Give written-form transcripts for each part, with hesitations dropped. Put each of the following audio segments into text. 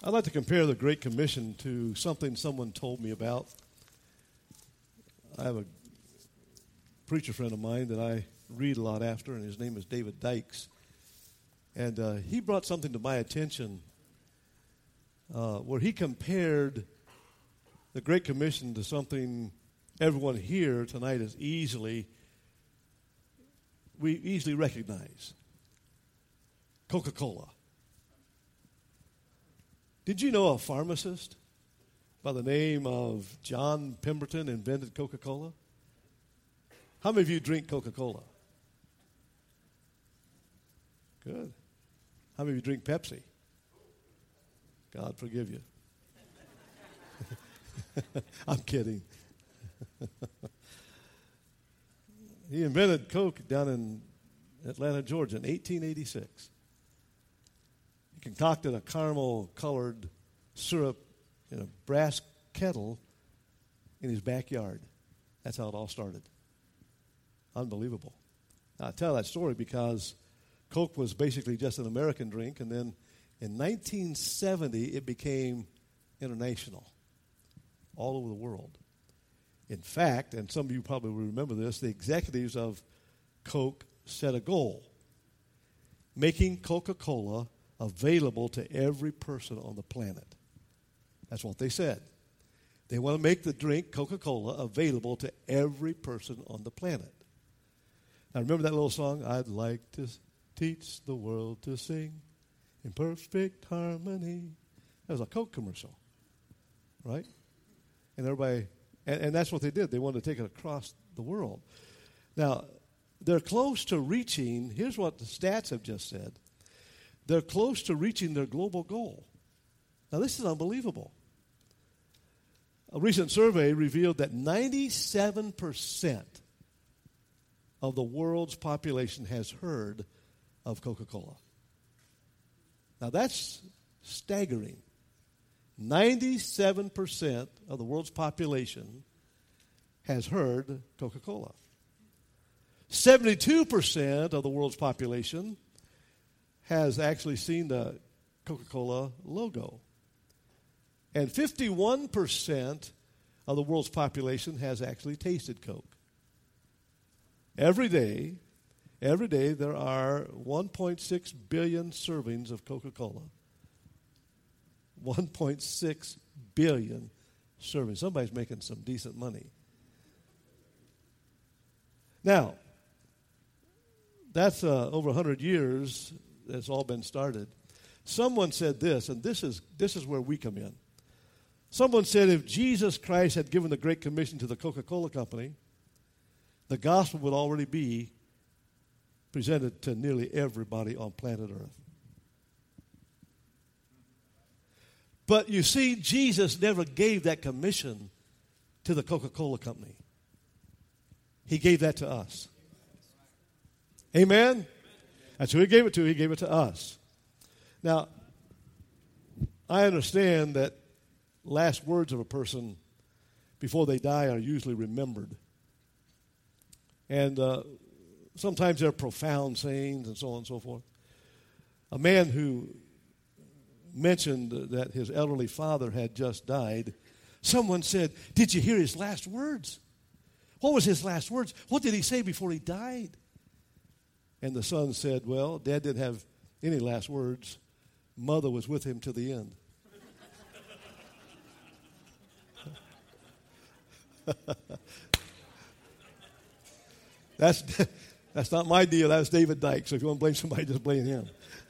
I'd like to compare the Great Commission to something someone told me about. I have a preacher friend of mine that I read a lot after, and his name is David Dykes. And he brought something to my attention where he compared the Great Commission to something everyone here tonight we easily recognize. Coca-Cola. Did you know a pharmacist by the name of John Pemberton invented Coca-Cola? How many of you drink Coca-Cola? Good. How many of you drink Pepsi? God forgive you. I'm kidding. He invented Coke down in Atlanta, Georgia in 1886. He concocted a caramel-colored syrup in a brass kettle in his backyard. That's how it all started. Unbelievable. Now, I tell that story because Coke was basically just an American drink, and then in 1970 it became international, all over the world. In fact, and some of you probably will remember this, the executives of Coke set a goal, making Coca-Cola available to every person on the planet. That's what they said. They want to make the drink Coca-Cola available to every person on the planet. Now, remember that little song? I'd like to teach the world to sing in perfect harmony. That was a Coke commercial, right? And everybody, and that's what they did. They wanted to take it across the world. Now, they're close to reaching, here's what the stats have just said. They're close to reaching their global goal. Now, this is unbelievable. A recent survey revealed that 97% of the world's population has heard of Coca-Cola. Now, that's staggering. 97% of the world's population has heard Coca-Cola. 72% of the world's population has actually seen the Coca-Cola logo. And 51% of the world's population has actually tasted Coke. Every day there are 1.6 billion servings of Coca-Cola. 1.6 billion servings. Somebody's making some decent money. Now, that's over 100 years that's all been started. Someone said this, and this is where we come in. Someone said if Jesus Christ had given the Great Commission to the Coca-Cola Company, the gospel would already be presented to nearly everybody on planet Earth. But you see, Jesus never gave that commission to the Coca-Cola Company. He gave that to us. Amen? That's who he gave it to. He gave it to us. Now, I understand that last words of a person before they die are usually remembered. And sometimes they're profound sayings and so on and so forth. A man who mentioned that his elderly father had just died, someone said, "Did you hear his last words? What was his last words? What did he say before he died?" And the son said, "Well, Dad didn't have any last words. Mother was with him to the end." That's not my deal. That's David Dykes. So if you want to blame somebody, just blame him.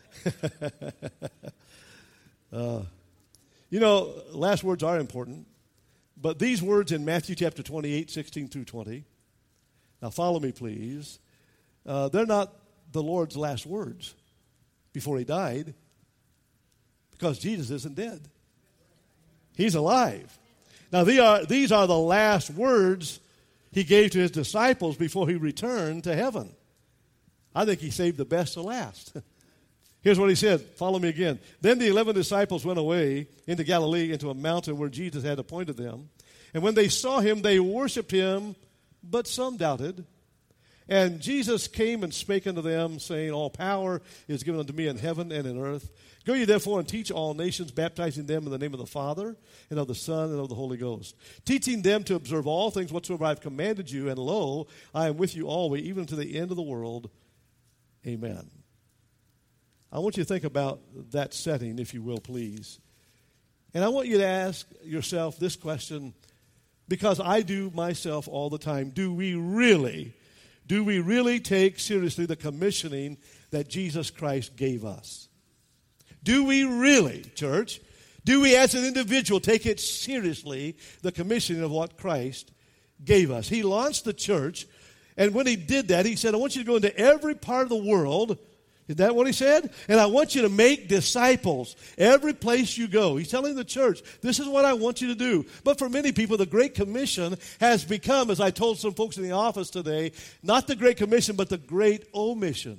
Last words are important. But these words in Matthew chapter 28, 16 through 20, now follow me, please. They're not the Lord's last words before he died, because Jesus isn't dead. He's alive. Now, these are the last words he gave to his disciples before he returned to heaven. I think he saved the best to last. Here's what he said. Follow me again. Then the 11 disciples went away into Galilee, into a mountain where Jesus had appointed them. And when they saw him, they worshiped him, but some doubted. And Jesus came and spake unto them, saying, All power is given unto me in heaven and in earth. Go ye therefore and teach all nations, baptizing them in the name of the Father, and of the Son, and of the Holy Ghost, teaching them to observe all things whatsoever I have commanded you, and lo, I am with you always, even to the end of the world. Amen. I want you to think about that setting, if you will, please. And I want you to ask yourself this question, because I do myself all the time. Do we really take seriously the commissioning that Jesus Christ gave us? Do we really, church? Do we as an individual take it seriously, the commissioning of what Christ gave us? He launched the church, and when he did that, he said, I want you to go into every part of the world. Is that what he said? And I want you to make disciples every place you go. He's telling the church, this is what I want you to do. But for many people, the Great Commission has become, as I told some folks in the office today, not the Great Commission, but the Great Omission.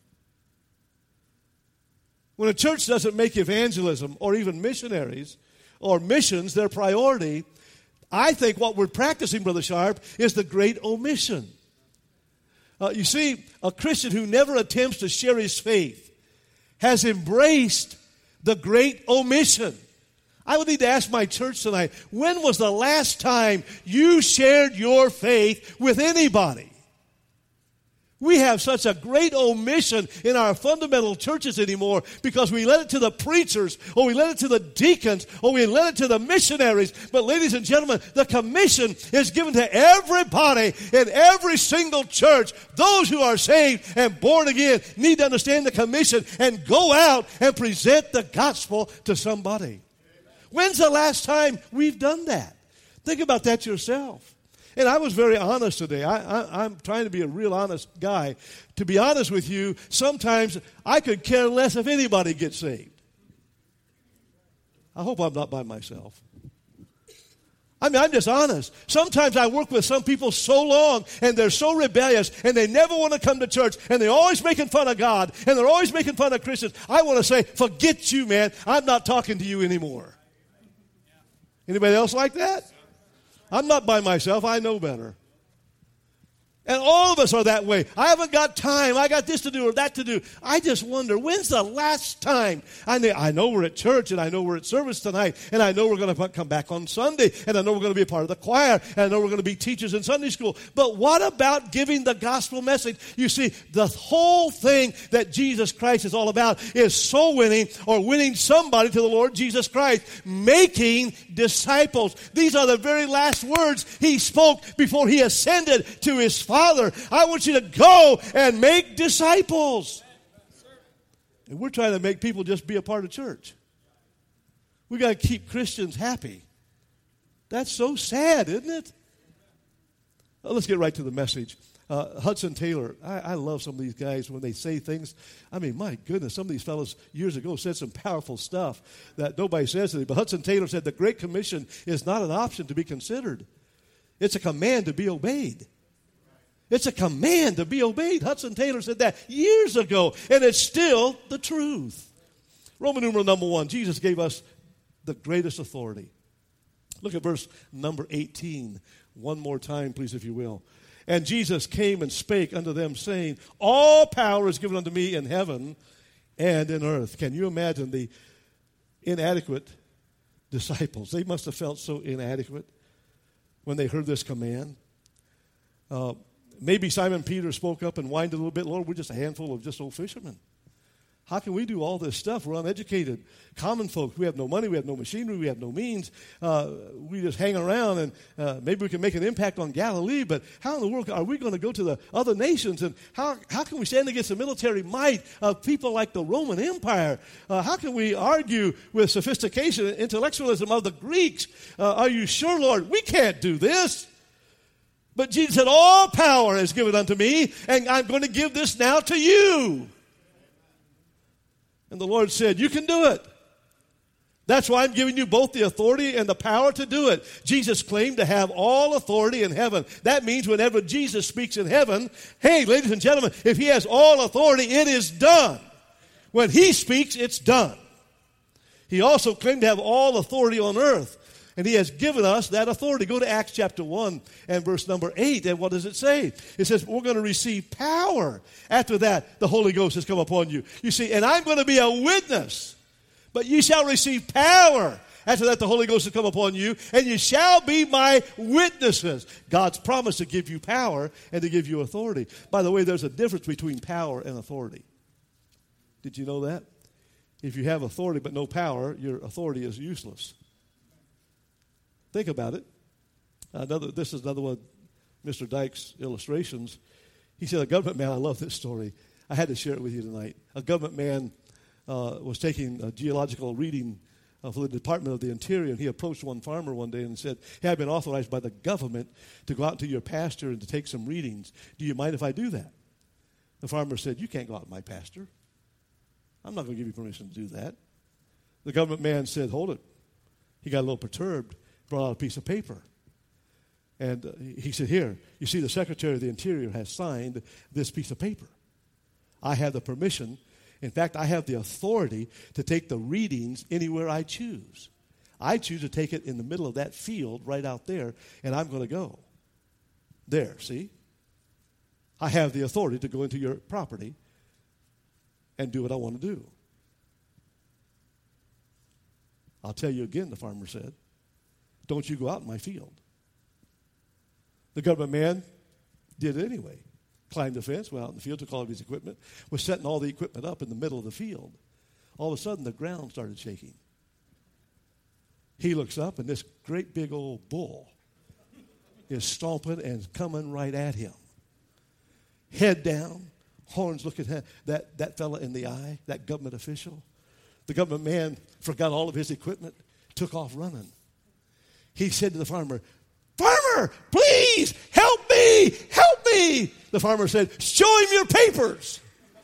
When a church doesn't make evangelism or even missionaries or missions their priority, I think what we're practicing, Brother Sharp, is the Great Omission. You see, a Christian who never attempts to share his faith has embraced the Great Omission. I would need to ask my church tonight, when was the last time you shared your faith with anybody? We have such a great omission in our fundamental churches anymore because we let it to the preachers, or we let it to the deacons, or we let it to the missionaries. But ladies and gentlemen, the commission is given to everybody in every single church. Those who are saved and born again need to understand the commission and go out and present the gospel to somebody. When's the last time we've done that? Think about that yourself. And I was very honest today. I'm trying to be a real honest guy. To be honest with you, sometimes I could care less if anybody gets saved. I hope I'm not by myself. I mean, I'm just honest. Sometimes I work with some people so long, and they're so rebellious, and they never want to come to church, and they're always making fun of God, and they're always making fun of Christians. I want to say, forget you, man. I'm not talking to you anymore. Anybody else like that? I'm not by myself. I know better. And all of us are that way. I haven't got time. I got this to do or that to do. I just wonder, when's the last time? I know we're at church, and I know we're at service tonight, and I know we're going to come back on Sunday, and I know we're going to be a part of the choir, and I know we're going to be teachers in Sunday school. But what about giving the gospel message? You see, the whole thing that Jesus Christ is all about is soul winning, or winning somebody to the Lord Jesus Christ, making disciples. These are the very last words he spoke before he ascended to his Father. I want you to go and make disciples. And we're trying to make people just be a part of church. We got to keep Christians happy. That's so sad, isn't it? Well, let's get right to the message. Hudson Taylor, I love some of these guys when they say things. I mean, my goodness, some of these fellows years ago said some powerful stuff that nobody says today. But Hudson Taylor said the Great Commission is not an option to be considered. It's a command to be obeyed. It's a command to be obeyed. Hudson Taylor said that years ago, and it's still the truth. Roman numeral number 1, Jesus gave us the greatest authority. Look at verse number 18. One more time, please, if you will. And Jesus came and spake unto them, saying, All power is given unto me in heaven and in earth. Can you imagine the inadequate disciples? They must have felt so inadequate when they heard this command. Maybe Simon Peter spoke up and whined a little bit. Lord, we're just a handful of just old fishermen. How can we do all this stuff? We're uneducated, common folks. We have no money. We have no machinery. We have no means. We just hang around, and maybe we can make an impact on Galilee. But how in the world are we going to go to the other nations? And how can we stand against the military might of people like the Roman Empire? How can we argue with sophistication and intellectualism of the Greeks? Are you sure, Lord? We can't do this. But Jesus said, all power is given unto me, and I'm going to give this now to you. And the Lord said, you can do it. That's why I'm giving you both the authority and the power to do it. Jesus claimed to have all authority in heaven. That means whenever Jesus speaks in heaven, hey, ladies and gentlemen, if he has all authority, it is done. When he speaks, it's done. He also claimed to have all authority on earth. And he has given us that authority. Go to Acts chapter 1 and verse number 8. And what does it say? It says, we're going to receive power. After that, the Holy Ghost has come upon you. You see, and I'm going to be a witness. But ye shall receive power. After that, the Holy Ghost has come upon you. And you shall be my witnesses. God's promised to give you power and to give you authority. By the way, there's a difference between power and authority. Did you know that? If you have authority but no power, your authority is useless. Think about it. This is another one of Mr. Dyke's illustrations. He said, a government man, I love this story. I had to share it with you tonight. A government man was taking a geological reading for the Department of the Interior, and he approached one farmer one day and said, hey, I've been authorized by the government to go out to your pasture and to take some readings. Do you mind if I do that? The farmer said, you can't go out to my pasture. I'm not going to give you permission to do that. The government man said, hold it. He got a little perturbed, brought out a piece of paper. And he said, here, you see the Secretary of the Interior has signed this piece of paper. I have the permission. In fact, I have the authority to take the readings anywhere I choose. I choose to take it in the middle of that field right out there, and I'm going to go. There, see? I have the authority to go into your property and do what I want to do. I'll tell you again, the farmer said, don't you go out in my field. The government man did it anyway. Climbed the fence, went out in the field, took all of his equipment, was setting all the equipment up in the middle of the field. All of a sudden, the ground started shaking. He looks up, and this great big old bull is stomping and coming right at him. Head down, horns looking at that fella in the eye, that government official. The government man forgot all of his equipment, took off running. He said to the farmer, farmer, please help me, help me. The farmer said, show him your papers.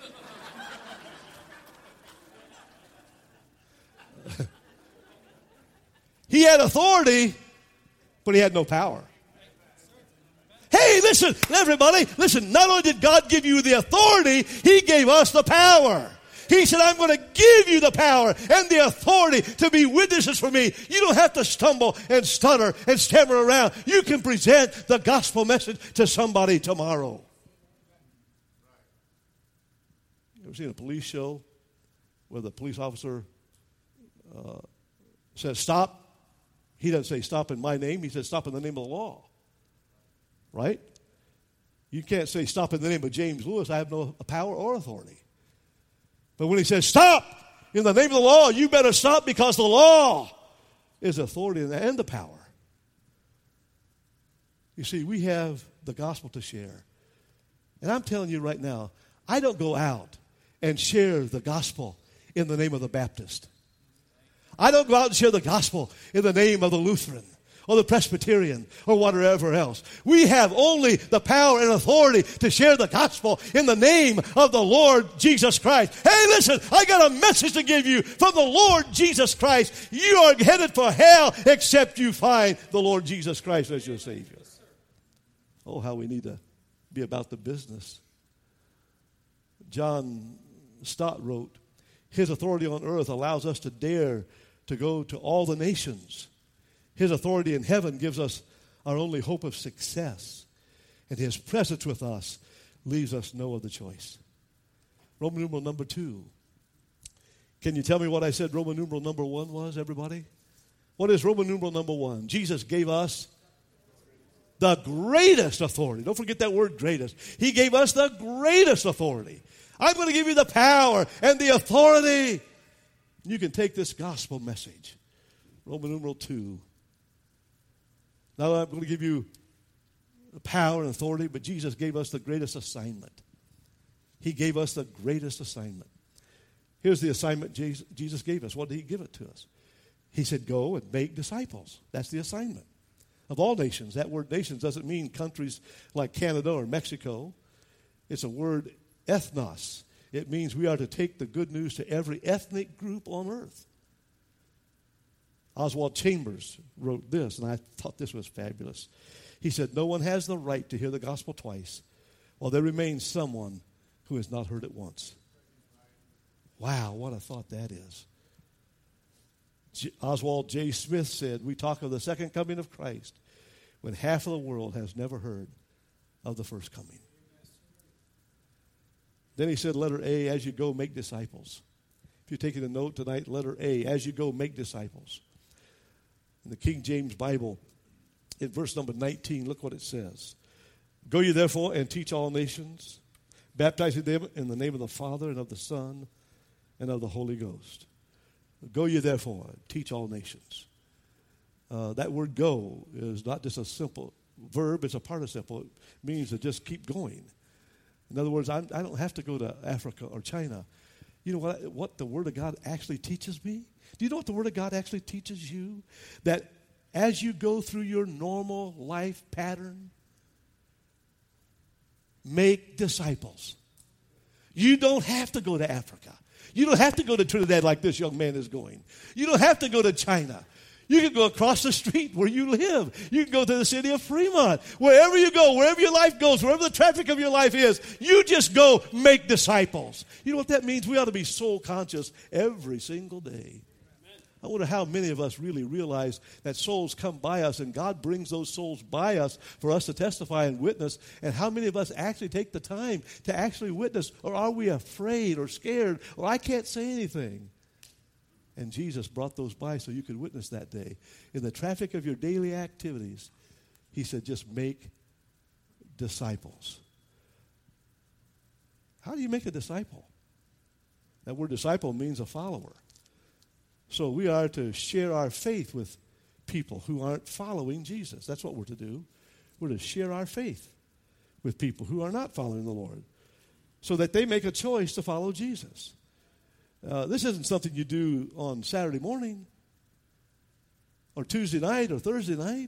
He had authority, but he had no power. Hey, listen, everybody, listen, not only did God give you the authority, he gave us the power. He said, I'm going to give you the power and the authority to be witnesses for me. You don't have to stumble and stutter and stammer around. You can present the gospel message to somebody tomorrow. You ever seen a police show where the police officer says, stop? He doesn't say stop in my name. He says stop in the name of the law. Right? You can't say stop in the name of James Lewis. I have no power or authority. But when he says stop in the name of the law, you better stop because the law is authority and the power. You see, we have the gospel to share. And I'm telling you right now, I don't go out and share the gospel in the name of the Baptist. I don't go out and share the gospel in the name of the Lutheran or the Presbyterian or whatever else. We have only the power and authority to share the gospel in the name of the Lord Jesus Christ. Hey, listen, I got a message to give you from the Lord Jesus Christ. You are headed for hell except you find the Lord Jesus Christ as your Savior. Oh, how we need to be about the business. John Stott wrote, his authority on earth allows us to dare to go to all the nations. His authority in heaven gives us our only hope of success. And his presence with us leaves us no other choice. Roman numeral number 2. Can you tell me what I said Roman numeral number 1 was, everybody? What is Roman numeral number 1? Jesus gave us the greatest authority. Don't forget that word greatest. He gave us the greatest authority. I'm going to give you the power and the authority. You can take this gospel message. Roman numeral 2. Now I'm going to give you the power and authority, but Jesus gave us the greatest assignment. He gave us the greatest assignment. Here's the assignment Jesus gave us. What did he give it to us? He said, go and make disciples. That's the assignment. Of all nations. That word nations doesn't mean countries like Canada or Mexico. It's a word ethnos. It means we are to take the good news to every ethnic group on earth. Oswald Chambers wrote this, and I thought this was fabulous. He said, no one has the right to hear the gospel twice, while there remains someone who has not heard it once. Wow, what a thought that is. Oswald J. Smith said, we talk of the second coming of Christ when half of the world has never heard of the first coming. Then he said, letter A, as you go, make disciples. If you're taking a note tonight, letter A, as you go, make disciples. In the King James Bible, in verse number 19, look what it says. Go ye therefore and teach all nations, baptizing them in the name of the Father and of the Son and of the Holy Ghost. Go ye therefore, teach all nations. That word go is not just a simple verb, it's a participle. It means to just keep going. In other words, I don't have to go to Africa or China. You know what the Word of God actually teaches me? Do you know what the Word of God actually teaches you? That as you go through your normal life pattern, make disciples. You don't have to go to Africa. You don't have to go to Trinidad like this young man is going. You don't have to go to China. You can go across the street where you live. You can go to the city of Fremont. Wherever you go, wherever your life goes, wherever the traffic of your life is, you just go make disciples. You know what that means? We ought to be soul conscious every single day. I wonder how many of us really realize that souls come by us and God brings those souls by us for us to testify and witness, and how many of us actually take the time to actually witness, or are we afraid or scared, or I can't say anything? And Jesus brought those by so you could witness that day. In the traffic of your daily activities, he said, just make disciples. How do you make a disciple? That word disciple means a follower. So we are to share our faith with people who aren't following Jesus. That's what we're to do. We're to share our faith with people who are not following the Lord so that they make a choice to follow Jesus. This isn't something you do on Saturday morning or Tuesday night or Thursday night.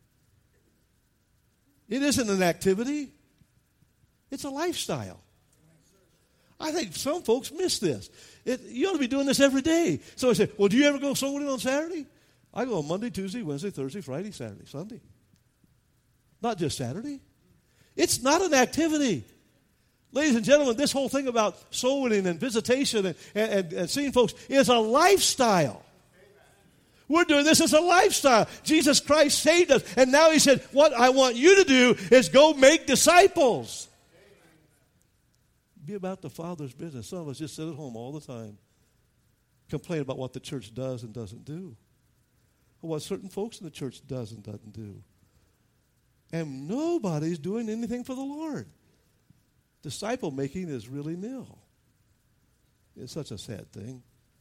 It isn't an activity. It's a lifestyle. I think some folks miss this. You ought to be doing this every day. So I say, well, do you ever go soul winning on Saturday? I go on Monday, Tuesday, Wednesday, Thursday, Friday, Saturday, Sunday. Not just Saturday. It's not an activity. Ladies and gentlemen, this whole thing about soul winning and visitation and seeing folks is a lifestyle. We're doing this as a lifestyle. Jesus Christ saved us. And now he said, what I want you to do is go make disciples. Be about the Father's business. Some of us just sit at home all the time, complain about what the church does and doesn't do, or what certain folks in the church does and doesn't do. And nobody's doing anything for the Lord. Disciple making is really nil. It's such a sad thing.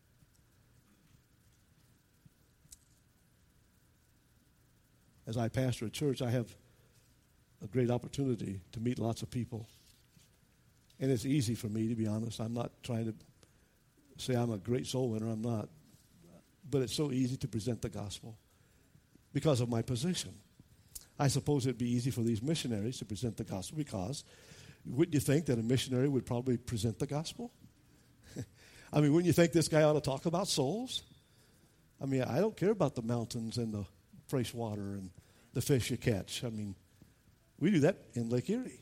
As I pastor a church, I have a great opportunity to meet lots of people. And it's easy for me, to be honest. I'm not trying to say I'm a great soul winner. I'm not. But it's so easy to present the gospel because of my position. I suppose it'd be easy for these missionaries to present the gospel because wouldn't you think that a missionary would probably present the gospel? I mean, wouldn't you think this guy ought to talk about souls? I mean, I don't care about the mountains and the fresh water and the fish you catch. I mean, we do that in Lake Erie.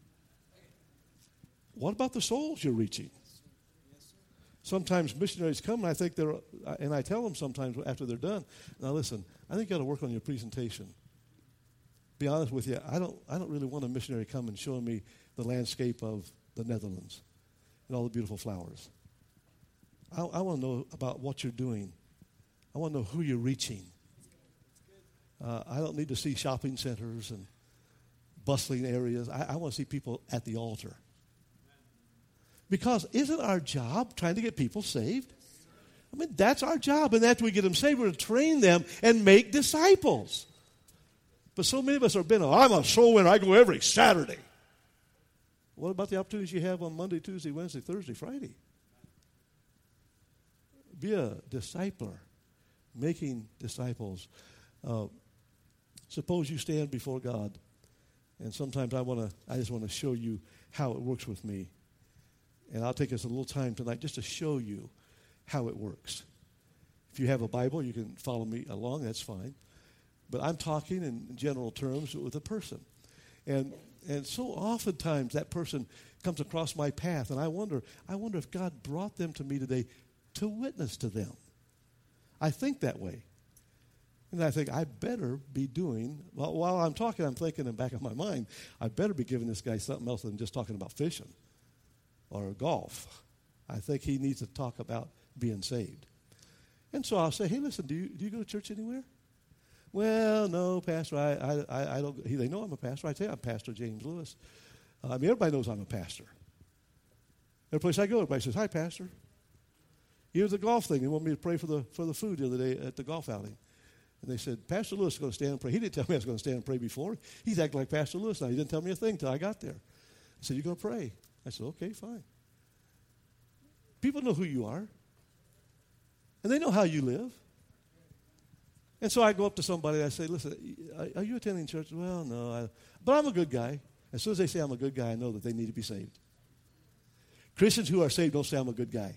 What about the souls you're reaching? Sometimes missionaries come, and I think and I tell them sometimes after they're done, now listen, I think you got to work on your presentation. Be honest with you, I don't really want a missionary come and show me the landscape of the Netherlands and all the beautiful flowers. I want to know about what you're doing. I want to know who you're reaching. I don't need to see shopping centers and bustling areas. I want to see people at the altar. Because isn't our job trying to get people saved? I mean, that's our job. And after we get them saved, we're to train them and make disciples. But so many of us have been, I'm a soul winner. I go every Saturday. What about the opportunities you have on Monday, Tuesday, Wednesday, Thursday, Friday? Be a discipler, making disciples. Suppose you stand before God, and sometimes I just want to show you how it works with me. And I'll take us a little time tonight just to show you how it works. If you have a Bible, you can follow me along. That's fine. But I'm talking in general terms with a person. And so oftentimes that person comes across my path, and I wonder if God brought them to me today to witness to them. I think that way. And I think I better be doing, well, while I'm talking, I'm thinking in the back of my mind, I better be giving this guy something else than just talking about fishing or golf. I think he needs to talk about being saved. And so I'll say, hey, listen, do you go to church anywhere? Well, no, Pastor, I don't. They know I'm a pastor. I tell you, I'm Pastor James Lewis. Everybody knows I'm a pastor. Every place I go, everybody says, hi, Pastor. Here's the golf thing. They want me to pray for the food the other day at the golf outing. And they said, Pastor Lewis is going to stand and pray. He didn't tell me I was going to stand and pray before. He's acting like Pastor Lewis now. He didn't tell me a thing until I got there. I said, you're going to pray? I said, okay, fine. People know who you are. And they know how you live. And so I go up to somebody and I say, listen, are you attending church? Well, no. But I'm a good guy. As soon as they say I'm a good guy, I know that they need to be saved. Christians who are saved don't say I'm a good guy.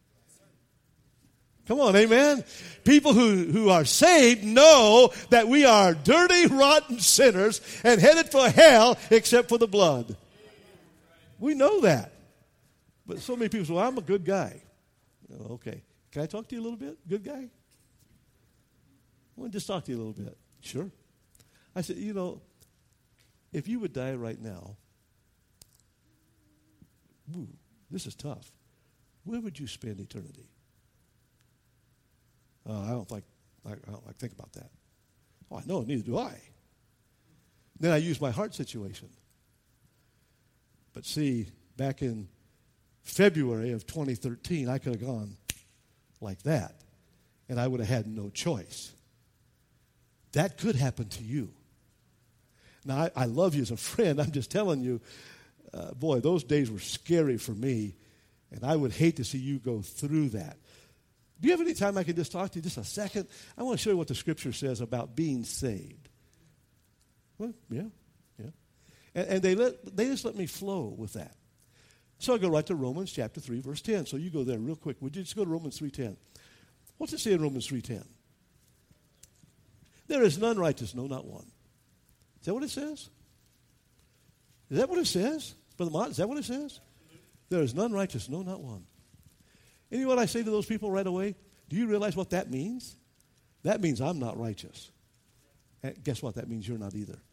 Come on, amen? People who are saved know that we are dirty, rotten sinners and headed for hell except for the blood. We know that. But so many people say, well, I'm a good guy. Okay. Can I talk to you a little bit? Good guy? I want to just talk to you a little bit. Sure. I said, if you would die right now, this is tough. Where would you spend eternity? I don't like think about that. Oh, I know, neither do I. Then I use my heart situation. But see, back in February of 2013, I could have gone like that, and I would have had no choice. That could happen to you. Now, I love you as a friend. I'm just telling you, boy, those days were scary for me, and I would hate to see you go through that. Do you have any time I can just talk to you just a second? I want to show you what the Scripture says about being saved. Well, yeah. And they just let me flow with that. So I go right to Romans chapter 3, verse 10. So you go there real quick. Would you just go to Romans 3:10? What's it say in Romans 3:10? There is none righteous, no, not one. Is that what it says? Is that what it says? Brother Mott, is that what it says? There is none righteous, no, not one. And you know what I say to those people right away? Do you realize what that means? That means I'm not righteous. And guess what? That means you're not either.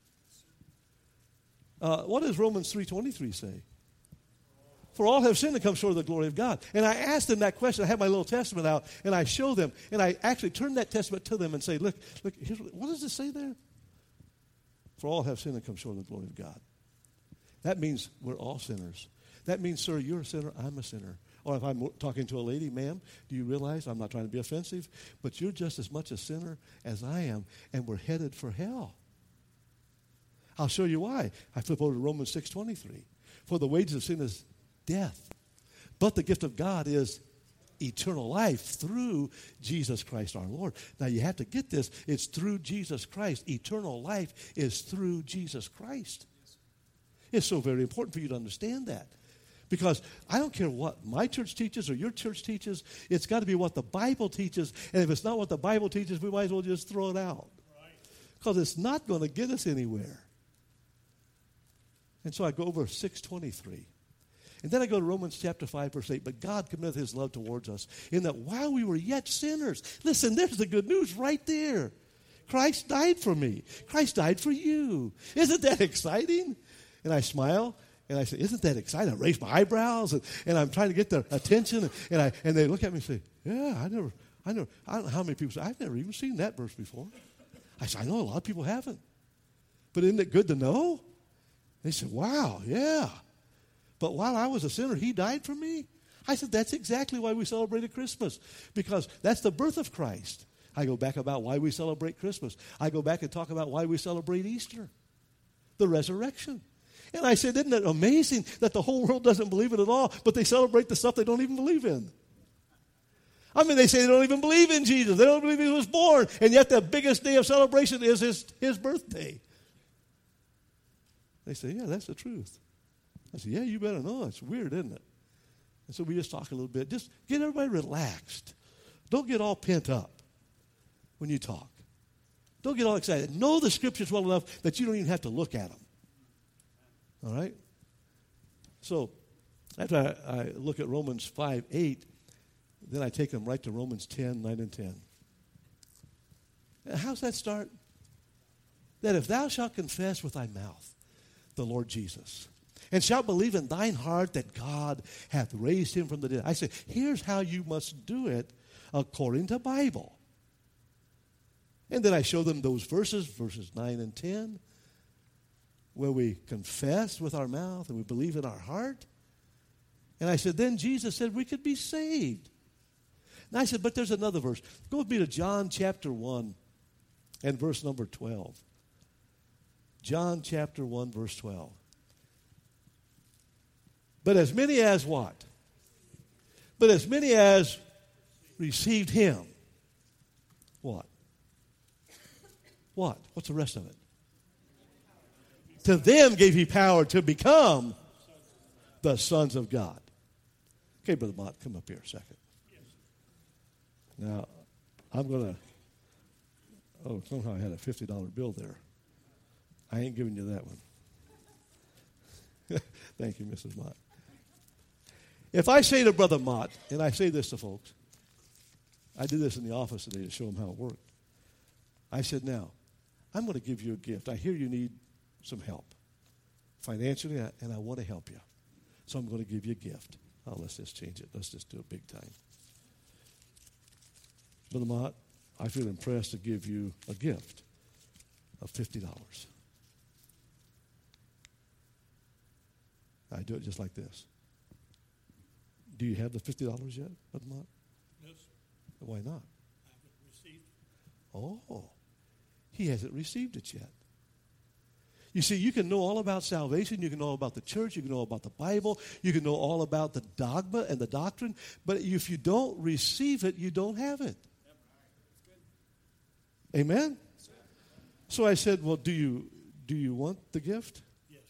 What does Romans 3:23 say? For all have sinned and come short of the glory of God. And I asked them that question. I have my little testament out, and I show them, and I actually turn that testament to them and say, look, what does it say there? For all have sinned and come short of the glory of God. That means we're all sinners. That means, sir, you're a sinner, I'm a sinner. Or if I'm talking to a lady, ma'am, do you realize, I'm not trying to be offensive, but you're just as much a sinner as I am, and we're headed for hell. I'll show you why. I flip over to Romans 6:23. For the wages of sin is death, but the gift of God is eternal life through Jesus Christ our Lord. Now you have to get this. It's through Jesus Christ. Eternal life is through Jesus Christ. It's so very important for you to understand that. Because I don't care what my church teaches or your church teaches. It's got to be what the Bible teaches. And if it's not what the Bible teaches, we might as well just throw it out. Because it's not going to get us anywhere. And so I go over 6:23. And then I go to Romans chapter 5, verse 8. But God commendeth his love towards us, in that while we were yet sinners, listen, there's the good news right there. Christ died for me. Christ died for you. Isn't that exciting? And I smile, and I say, isn't that exciting? I raise my eyebrows, and I'm trying to get their attention, and they look at me and say, yeah, I don't know how many people say, I've never even seen that verse before. I say, I know a lot of people haven't. But isn't it good to know? They said, wow, yeah. But while I was a sinner, he died for me. I said, that's exactly why we celebrated Christmas, because that's the birth of Christ. I go back about why we celebrate Christmas. I go back and talk about why we celebrate Easter, the resurrection. And I said, isn't it amazing that the whole world doesn't believe it at all, but they celebrate the stuff they don't even believe in? I mean, they say they don't even believe in Jesus. They don't believe he was born, and yet the biggest day of celebration is his birthday. They say, yeah, that's the truth. I said, yeah, you better know. It's weird, isn't it? And so we just talk a little bit. Just get everybody relaxed. Don't get all pent up when you talk. Don't get all excited. Know the Scriptures well enough that you don't even have to look at them. All right? So after I look at Romans 5:8, then I take them right to Romans 10:9 and 10. How's that start? That if thou shalt confess with thy mouth the Lord Jesus, and shalt believe in thine heart that God hath raised him from the dead. I say, here's how you must do it according to Bible. And then I show them those verses 9 and 10, where we confess with our mouth and we believe in our heart. And I said, then Jesus said we could be saved. And I said, but there's another verse. Go with me to John chapter 1 and verse number 12. John chapter 1, verse 12. But as many as what? But as many as received him. What? What? What's the rest of it? To them gave he power to become the sons of God. Okay, Brother Mott, come up here a second. Now, I'm going to... Oh, somehow I had a $50 bill there. I ain't giving you that one. Thank you, Mrs. Mott. If I say to Brother Mott, and I say this to folks, I did this in the office today to show them how it worked. I said, now, I'm going to give you a gift. I hear you need some help financially, and I want to help you. So I'm going to give you a gift. Oh, let's just change it. Let's just do it big time. Brother Mott, I feel impressed to give you a gift of $50. I do it just like this. Do you have the $50 yet, Brother Mott? No, sir. Why not? I haven't received it. Oh, he hasn't received it yet. You see, you can know all about salvation. You can know all about the church. You can know about the Bible. You can know all about the dogma and the doctrine. But if you don't receive it, you don't have it. Amen? So I said, well, do you want the gift? Yes.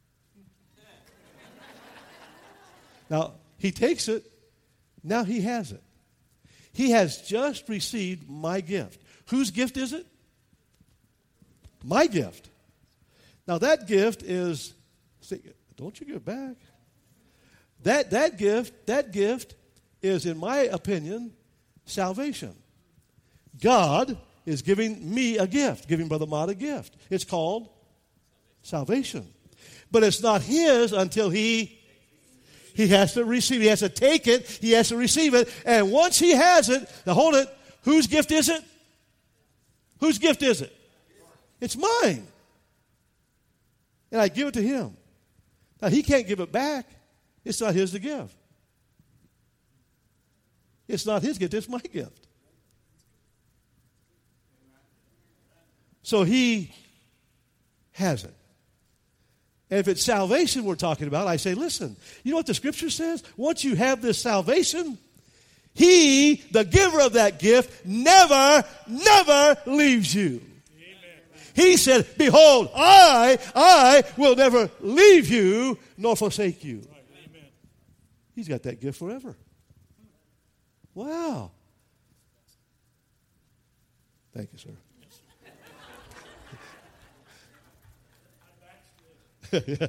Now, he takes it. Now he has it. He has just received my gift. Whose gift is it? My gift. Now that gift is, see, don't you give it back. That gift is, in my opinion, salvation. God is giving me a gift, giving Brother Mott a gift. It's called salvation. But it's not his until he has to receive it. He has to take it. He has to receive it. And once he has it, now hold it, whose gift is it? Whose gift is it? It's mine. And I give it to him. Now, he can't give it back. It's not his to give. It's not his gift. It's my gift. So he has it. And if it's salvation we're talking about, I say, listen, you know what the Scripture says? Once you have this salvation, he, the giver of that gift, never leaves you. He said, behold, I will never leave you nor forsake you. Amen. He's got that gift forever. Wow. Thank you, sir. Yeah.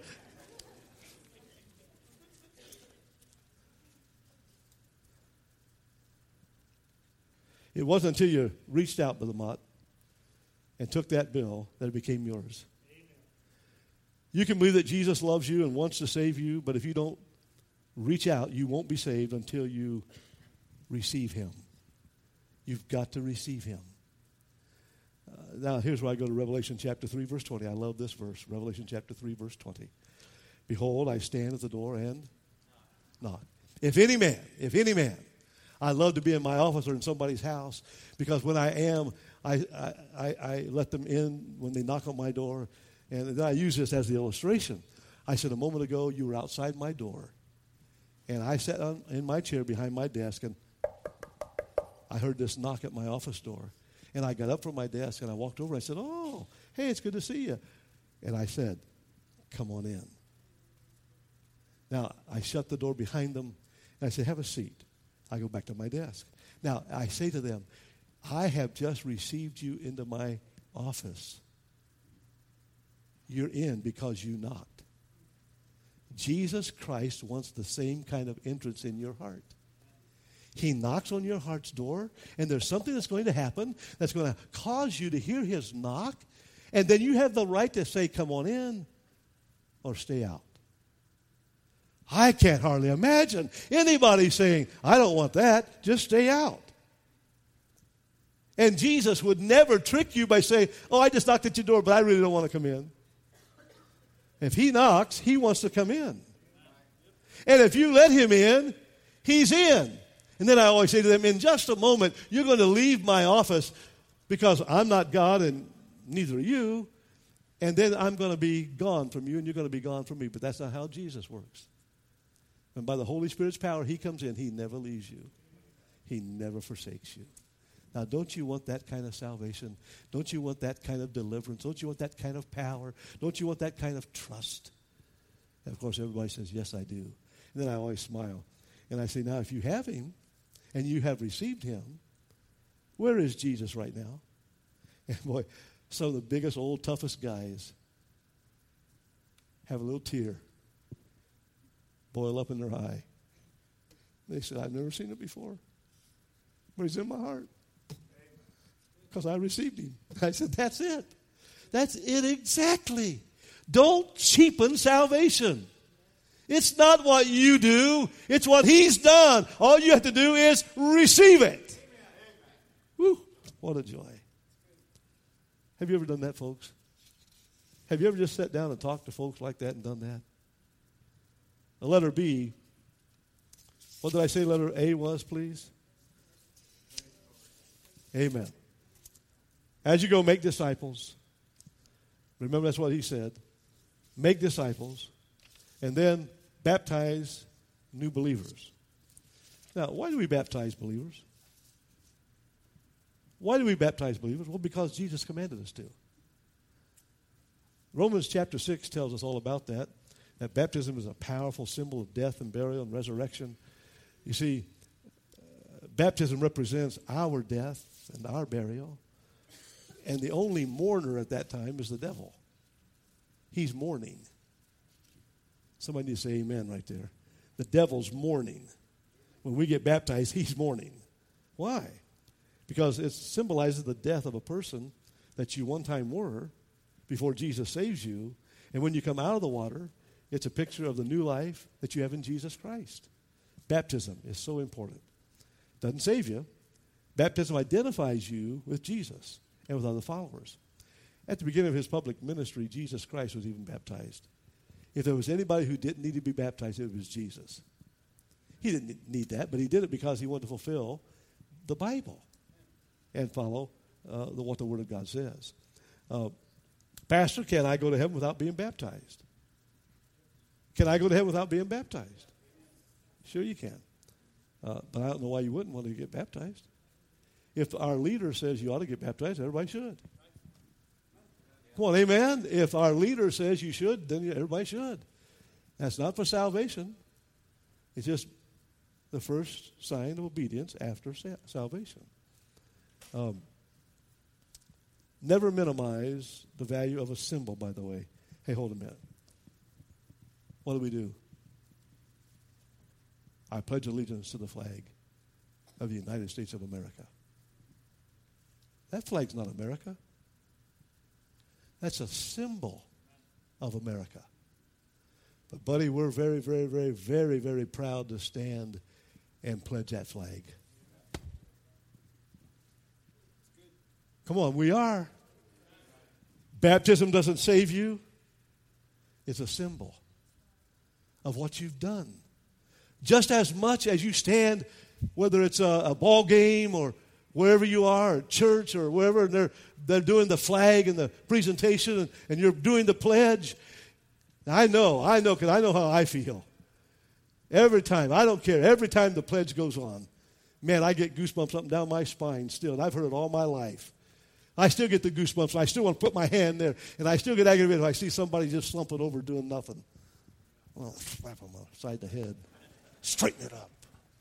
It wasn't until you reached out, Brother Mott, and took that bill that it became yours. Amen. You can believe that Jesus loves you and wants to save you, but if you don't reach out, you won't be saved until you receive him. You've got to receive him. Now, here's where I go to Revelation chapter 3, verse 20. I love this verse. Revelation chapter 3, verse 20. Behold, I stand at the door and knock. If any man, I love to be in my office or in somebody's house because when I am, I let them in when they knock on my door. And then I use this as the illustration. I said a moment ago, you were outside my door. And I sat in my chair behind my desk, and I heard this knock at my office door. And I got up from my desk, and I walked over. I said, oh, hey, it's good to see you. And I said, come on in. Now, I shut the door behind them, and I said, have a seat. I go back to my desk. Now, I say to them, I have just received you into my office. You're in because you knocked. Jesus Christ wants the same kind of entrance in your heart. He knocks on your heart's door, and there's something that's going to happen that's going to cause you to hear his knock, and then you have the right to say, come on in, or stay out. I can't hardly imagine anybody saying, I don't want that, just stay out. And Jesus would never trick you by saying, oh, I just knocked at your door, but I really don't want to come in. If he knocks, he wants to come in. And if you let him in, he's in. And then I always say to them, in just a moment, you're going to leave my office because I'm not God and neither are you. And then I'm going to be gone from you and you're going to be gone from me. But that's not how Jesus works. And by the Holy Spirit's power, he comes in. He never leaves you. He never forsakes you. Now, don't you want that kind of salvation? Don't you want that kind of deliverance? Don't you want that kind of power? Don't you want that kind of trust? And, of course, everybody says, yes, I do. And then I always smile. And I say, now, if you have him and you have received him, where is Jesus right now? And, boy, some of the biggest, old, toughest guys have a little tear boil up in their eye. They said, I've never seen it before. But he's in my heart. Because I received him. I said, that's it. That's it exactly. Don't cheapen salvation. It's not what you do. It's what he's done. All you have to do is receive it. Whew, what a joy. Have you ever done that, folks? Have you ever just sat down and talked to folks like that and done that? The letter B, what did I say letter A was, please? Amen. As you go, make disciples. Remember, that's what he said. Make disciples. And then baptize new believers. Now, why do we baptize believers? Why do we baptize believers? Well, because Jesus commanded us to. Romans chapter 6 tells us all about that. That baptism is a powerful symbol of death and burial and resurrection. You see, baptism represents our death and our burial. And the only mourner at that time is the devil. He's mourning. Somebody needs to say amen right there. The devil's mourning. When we get baptized, he's mourning. Why? Because it symbolizes the death of a person that you one time were before Jesus saves you. And when you come out of the water, it's a picture of the new life that you have in Jesus Christ. Baptism is so important. Doesn't save you. Baptism identifies you with Jesus and with other followers. At the beginning of his public ministry, Jesus Christ was even baptized. If there was anybody who didn't need to be baptized, it was Jesus. He didn't need that, but he did it because he wanted to fulfill the Bible and follow what the Word of God says. Pastor, can I go to heaven without being baptized? Can I go to heaven without being baptized? Sure you can. But I don't know why you wouldn't want to get baptized. If our leader says you ought to get baptized, everybody should. Come on, amen? If our leader says you should, then everybody should. That's not for salvation. It's just the first sign of obedience after salvation. Never minimize the value of a symbol, by the way. Hey, hold a minute. What do? I pledge allegiance to the flag of the United States of America. That flag's not America. That's a symbol of America. But, buddy, we're very, very, very, very, very proud to stand and pledge that flag. Come on, we are. Baptism doesn't save you. It's a symbol of what you've done. Just as much as you stand, whether it's a ball game or wherever you are, at church or wherever, and they're doing the flag and the presentation and you're doing the pledge. I know, because I know how I feel. Every time, I don't care, every time the pledge goes on, man, I get goosebumps up and down my spine still, and I've heard it all my life. I still get the goosebumps, and I still want to put my hand there, and I still get aggravated if I see somebody just slumping over doing nothing. Well, slap them upside the head. Straighten it up.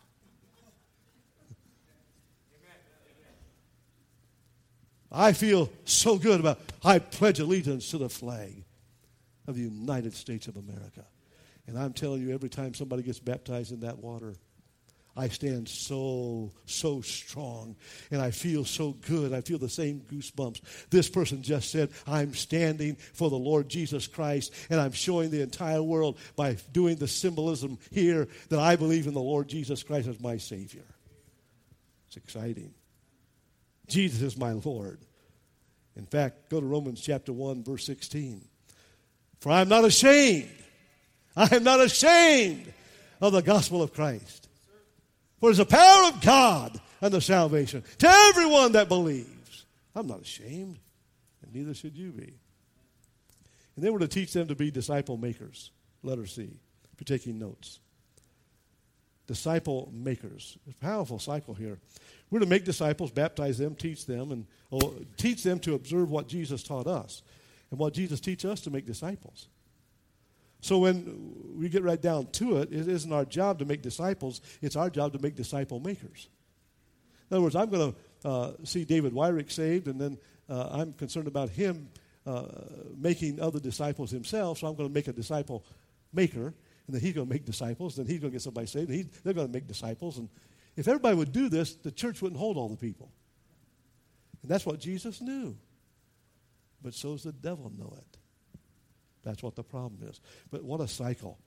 I feel so good about, I pledge allegiance to the flag of the United States of America. And I'm telling you, every time somebody gets baptized in that water, I stand so strong, and I feel so good. I feel the same goosebumps. This person just said, I'm standing for the Lord Jesus Christ, and I'm showing the entire world by doing the symbolism here that I believe in the Lord Jesus Christ as my Savior. It's exciting. Jesus is my Lord. In fact, go to Romans chapter 1, verse 16. For I am not ashamed. I am not ashamed of the gospel of Christ. For it is the power of God unto salvation to everyone that believes. I'm not ashamed, and neither should you be. And then we're to teach them to be disciple makers. Letter C, if you're taking notes. Disciple makers. It's a powerful cycle here. We're to make disciples, baptize them, teach them, and teach them to observe what Jesus taught us. And what Jesus teaches us to make disciples. So when we get right down to it, it isn't our job to make disciples. It's our job to make disciple makers. In other words, I'm going to see David Wyrick saved, and then I'm concerned about him making other disciples himself, so I'm going to make a disciple maker, and then he's going to make disciples, then he's going to get somebody saved, and they're going to make disciples. And if everybody would do this, the church wouldn't hold all the people. And that's what Jesus knew. But so does the devil know it. That's what the problem is. But what a cycle.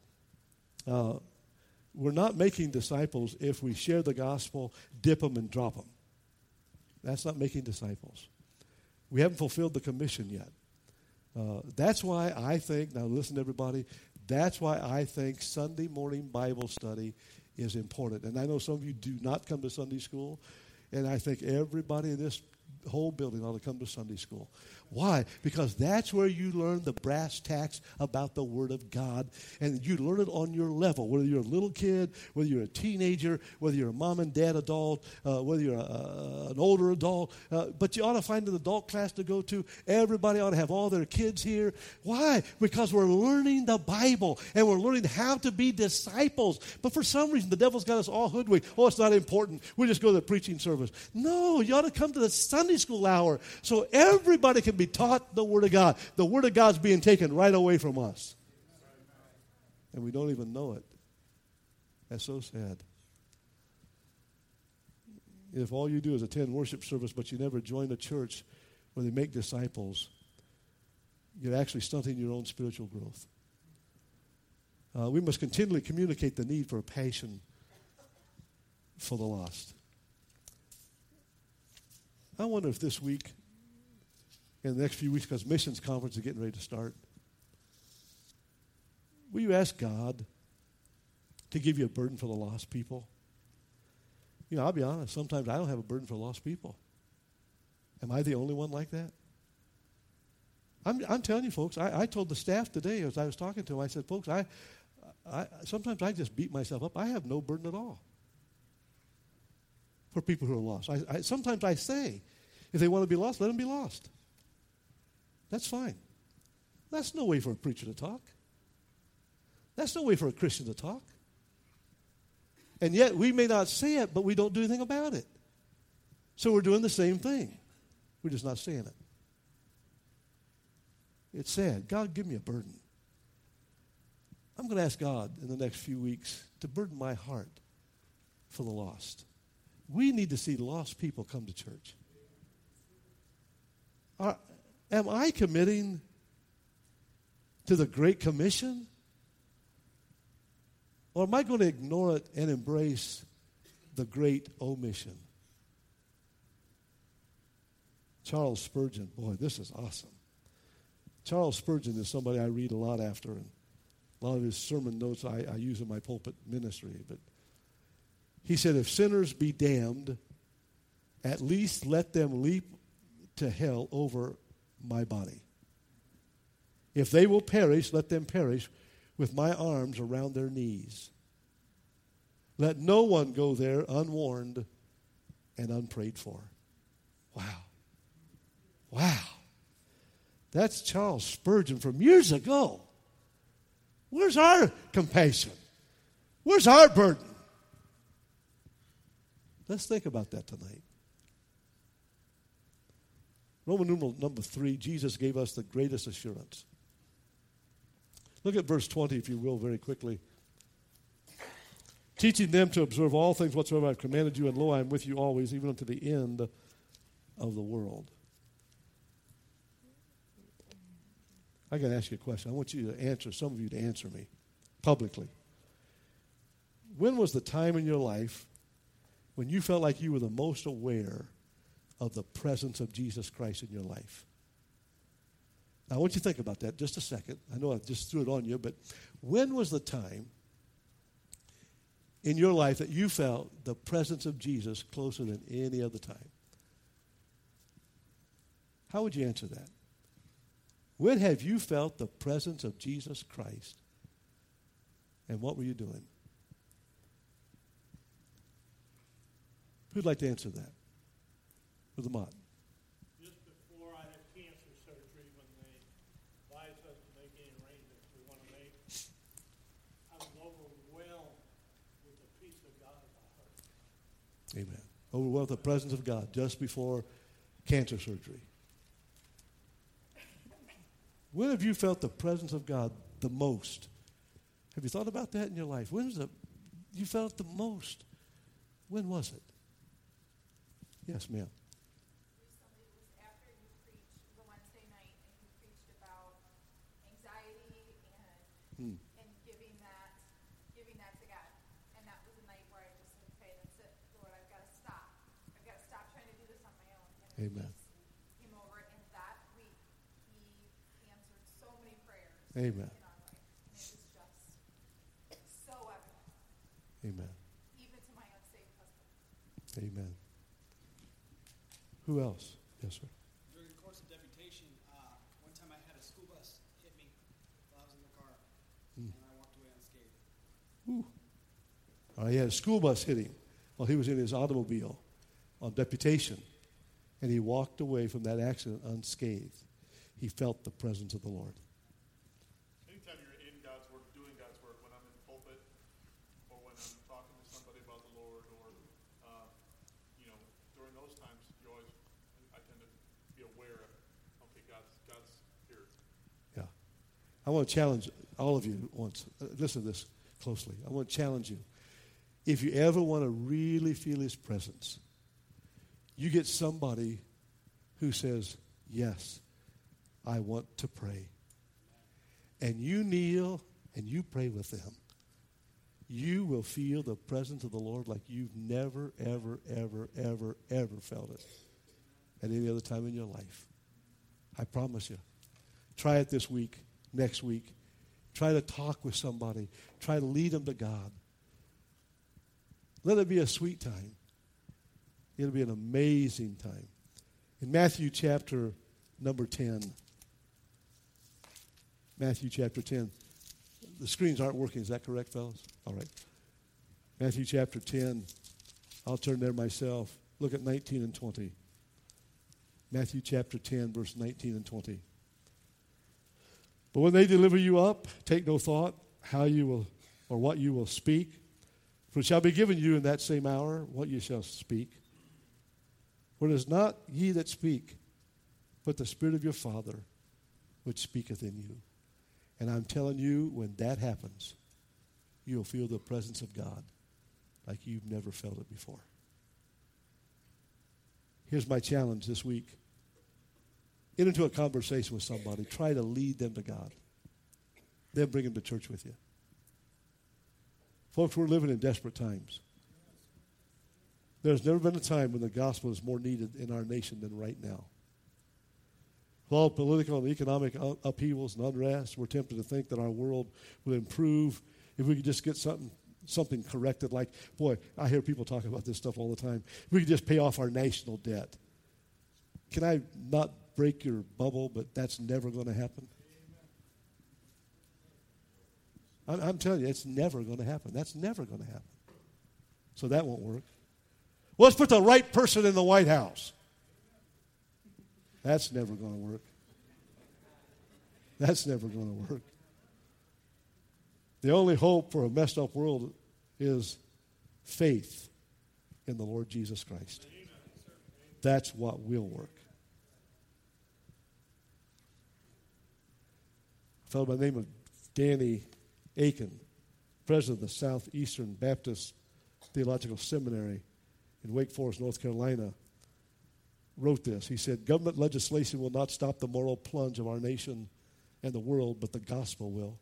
We're not making disciples if we share the gospel, dip them, and drop them. That's not making disciples. We haven't fulfilled the commission yet. That's why I think, now listen everybody, that's why I think Sunday morning Bible study is important. And I know some of you do not come to Sunday school, and I think everybody in this whole building ought to come to Sunday school. Why? Because that's where you learn the brass tacks about the Word of God, and you learn it on your level, whether you're a little kid, whether you're a teenager, whether you're a mom and dad adult, whether you're an older adult. But you ought to find an adult class to go to. Everybody ought to have all their kids here. Why? Because we're learning the Bible, and we're learning how to be disciples. But for some reason, the devil's got us all hoodwinked. Oh, it's not important. We just go to the preaching service. No, you ought to come to the Sunday school hour so everybody can be taught the Word of God. The Word of God's being taken right away from us. And we don't even know it. That's so sad. If all you do is attend worship service, but you never join a church where they make disciples, you're actually stunting your own spiritual growth. We must continually communicate the need for a passion for the lost. I wonder if this week, in the next few weeks, because missions conference is getting ready to start, will you ask God to give you a burden for the lost people? You know, I'll be honest, sometimes I don't have a burden for lost people. Am I the only one like that? I'm telling you, folks, I told the staff today as I was talking to them, I said, folks, I sometimes I just beat myself up. I have no burden at all for people who are lost. Sometimes I say, if they want to be lost, let them be lost. That's fine. That's no way for a preacher to talk. That's no way for a Christian to talk. And yet, we may not say it, but we don't do anything about it. So we're doing the same thing. We're just not saying it. It's sad. God, give me a burden. I'm going to ask God in the next few weeks to burden my heart for the lost. We need to see lost people come to church. Am I committing to the Great Commission? Or am I going to ignore it and embrace the Great Omission? Charles Spurgeon, boy, this is awesome. Charles Spurgeon is somebody I read a lot after, and a lot of his sermon notes I use in my pulpit ministry. But he said, if sinners be damned, at least let them leap to hell over my body. If they will perish, let them perish with my arms around their knees. Let no one go there unwarned and unprayed for. Wow. Wow. That's Charles Spurgeon from years ago. Where's our compassion? Where's our burden? Let's think about that tonight. Roman numeral number 3, Jesus gave us the greatest assurance. Look at verse 20, if you will, very quickly. teaching them to observe all things whatsoever I've commanded you, and lo, I am with you always, even unto the end of the world. I got to ask you a question. I want you to answer, some of you to answer me publicly. When was the time in your life when you felt like you were the most aware of the presence of Jesus Christ in your life? Now, I want you to think about that just a second. I know I just threw it on you, but when was the time in your life that you felt the presence of Jesus closer than any other time? How would you answer that? When have you felt the presence of Jesus Christ? And what were you doing? Who'd like to answer that? With a mod. Just before I had cancer surgery, when they advised us to make any arrangements we want to make, I was overwhelmed with the peace of God in my heart. Amen. Overwhelmed with the presence of God just before cancer surgery. When have you felt the presence of God the most? Have you thought about that in your life? When was you felt the most? When was it? Yes, ma'am. Recently, it was after you preached the Wednesday night, and you preached about anxiety and giving that to God. And that was a night where I just said, okay, that's it, Lord, I've got to stop. I've got to stop trying to do this on my own. And Amen. Came over, and that week, he answered so many prayers Amen. in our life. And it was just so evident, Amen. even to my unsaved husband. Amen. Who else? Yes, sir. During the course of deputation, one time I had a school bus hit me while I was in the car, and I walked away unscathed. He had a school bus hit him while he was in his automobile on deputation, and he walked away from that accident unscathed. He felt the presence of the Lord. Anytime you're in God's work, doing God's work, when I'm in the pulpit or when I'm talking to somebody about the Lord or, during those times, I tend to be aware of, okay, God's here. Yeah. I want to challenge all of you once. Listen to this closely. I want to challenge you. If you ever want to really feel his presence, you get somebody who says, yes, I want to pray. And you kneel and you pray with them. You will feel the presence of the Lord like you've never, ever, ever, ever, ever felt it at any other time in your life. I promise you. Try it this week, next week. Try to talk with somebody. Try to lead them to God. Let it be a sweet time. It'll be an amazing time. In Matthew chapter number 10. Matthew chapter 10. The screens aren't working. Is that correct, fellas? All right. Matthew chapter 10. I'll turn there myself. Look at 19 and 20. Matthew chapter 10, verse 19 and 20. But when they deliver you up, take no thought how you will or what you will speak. For it shall be given you in that same hour what you shall speak. For it is not ye that speak, but the Spirit of your Father which speaketh in you. And I'm telling you, when that happens, you'll feel the presence of God like you've never felt it before. Here's my challenge this week. Get into a conversation with somebody. Try to lead them to God. Then bring them to church with you. Folks, we're living in desperate times. There's never been a time when the gospel is more needed in our nation than right now. With all political and economic upheavals and unrest, we're tempted to think that our world will improve if we could just get something corrected. Like, boy, I hear people talk about this stuff all the time. If we could just pay off our national debt. Can I not break your bubble, but that's never going to happen? I'm telling you, it's never going to happen. That's never going to happen. So that won't work. Well, let's put the right person in the White House. That's never going to work. That's never going to work. The only hope for a messed up world is faith in the Lord Jesus Christ. That's what will work. A fellow by the name of Danny Aiken president of the Southeastern Baptist Theological Seminary in Wake Forest, North Carolina, wrote this. He said, government legislation will not stop the moral plunge of our nation and the world, but the gospel will.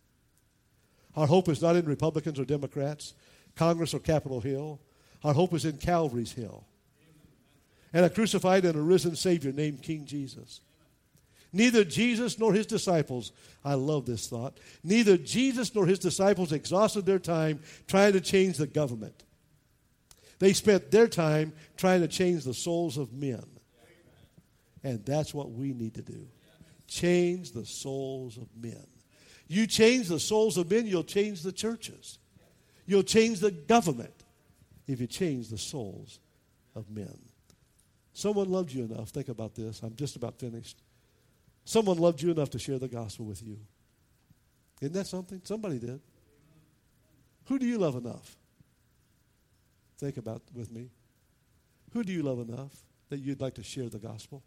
Our hope is not in Republicans or Democrats, Congress or Capitol Hill. Our hope is in Calvary's Hill and a crucified and a risen Savior named King Jesus. Neither Jesus nor his disciples, I love this thought, neither Jesus nor his disciples exhausted their time trying to change the government. They spent their time trying to change the souls of men. And that's what we need to do. Change the souls of men. You change the souls of men, you'll change the churches. You'll change the government if you change the souls of men. Someone loved you enough. Think about this. I'm just about finished. Someone loved you enough to share the gospel with you. Isn't that something? Somebody did. Who do you love enough? Think about it with me. Who do you love enough that you'd like to share the gospel?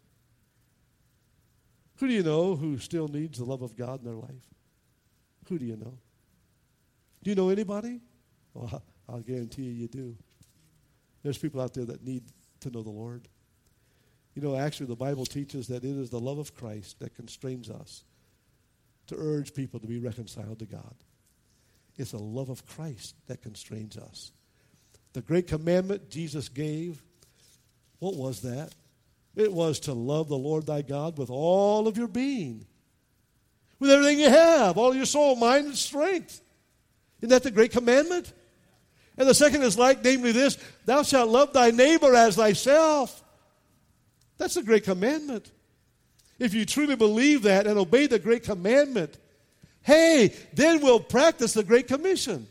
Who do you know who still needs the love of God in their life? Who do you know? Do you know anybody? Well, I'll guarantee you do. There's people out there that need to know the Lord. You know, actually, the Bible teaches that it is the love of Christ that constrains us to urge people to be reconciled to God. It's the love of Christ that constrains us. The great commandment Jesus gave, what was that? It was to love the Lord thy God with all of your being, with everything you have, all your soul, mind, and strength. Isn't that the great commandment? And the second is like, namely this, thou shalt love thy neighbor as thyself. That's the great commandment. If you truly believe that and obey the great commandment, hey, then we'll practice the Great Commission.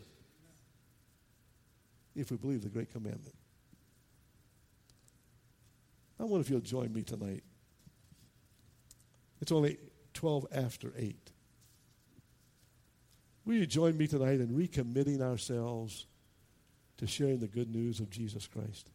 If we believe the great commandment. I wonder if you'll join me tonight. It's only 12 after 8. Will you join me tonight in recommitting ourselves to sharing the good news of Jesus Christ?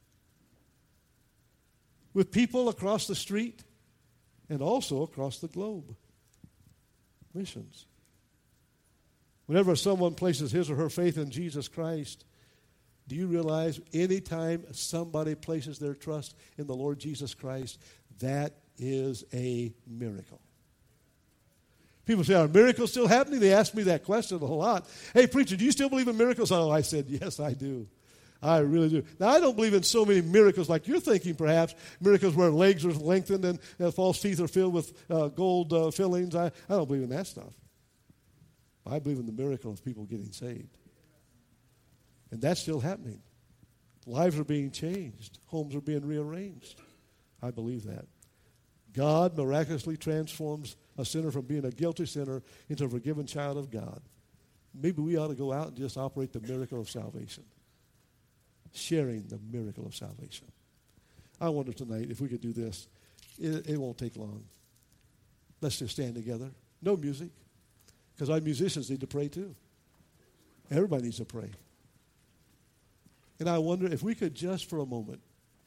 With people across the street and also across the globe. Missions. Whenever someone places his or her faith in Jesus Christ, do you realize anytime somebody places their trust in the Lord Jesus Christ, that is a miracle? People say, are miracles still happening? They ask me that question a lot. Hey, preacher, do you still believe in miracles? Oh, I said, yes, I do. I really do. Now, I don't believe in so many miracles like you're thinking, perhaps. Miracles where legs are lengthened and false teeth are filled with gold fillings. I don't believe in that stuff. I believe in the miracle of people getting saved. And that's still happening. Lives are being changed. Homes are being rearranged. I believe that. God miraculously transforms a sinner from being a guilty sinner into a forgiven child of God. Maybe we ought to go out and just operate the miracle of salvation. Sharing the miracle of salvation. I wonder tonight if we could do this. It won't take long. Let's just stand together. No music. Because our musicians need to pray too. Everybody needs to pray. And I wonder if we could just for a moment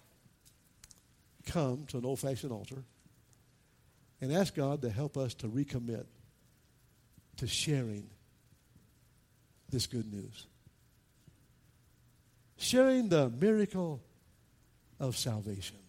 come to an old-fashioned altar and ask God to help us to recommit to sharing this good news. Sharing the miracle of salvation.